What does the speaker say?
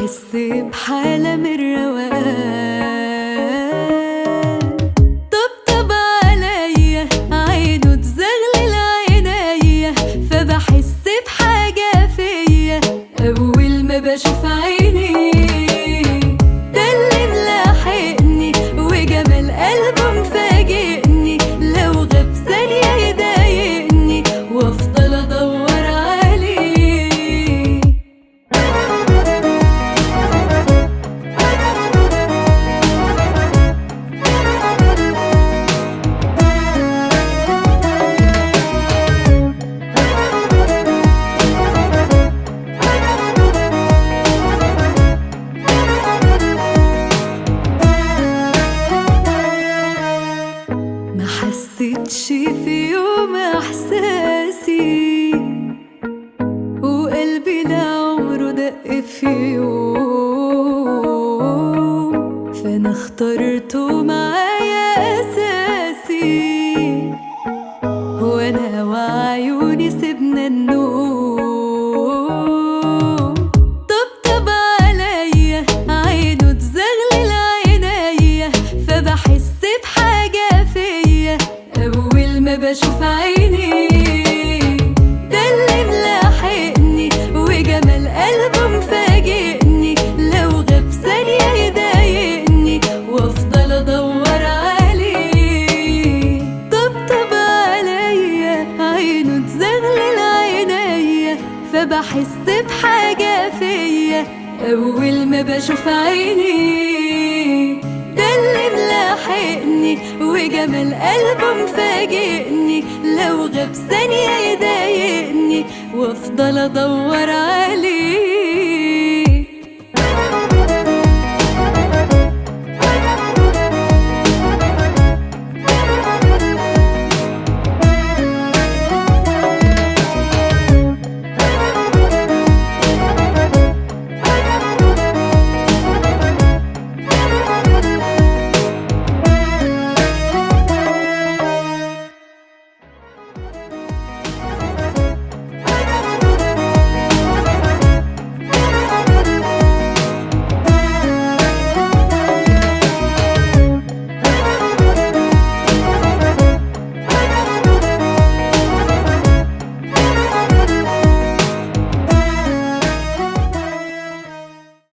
بحس بحالة من الروقان. طبطب عليا عينه تزغلل عينيا، فبحس بحاجة فيا أول ما بشوف عيني. ده اللي ملاحقني وجمال قلبه مفاجئني، لو غاب ثانية يضايقني وافضل ادور عليه. ما حسيتش في يوم احساسي، وقلبي لعمره دق في يوم، فانا اخترته معايا اساسي، وانا وعيوني سيبنا النوم. طبطب عليا عينه تزغلل عينيا، فبحس بحاجة فيا أول ما بشوف عيني. ده اللي ملاحقني وجمال قلبه مفاجئني، لو غاب ثانية يضايقني وافضل ادور عليه. طبطب عليا عينه تزغلل عينيا، فبحس بحاجة فيا أول ما بشوف عيني. ده اللي ملاحقني وجمال قلبه مفاجئني، لو غاب ثانية يضايقني وافضل ادور عليه.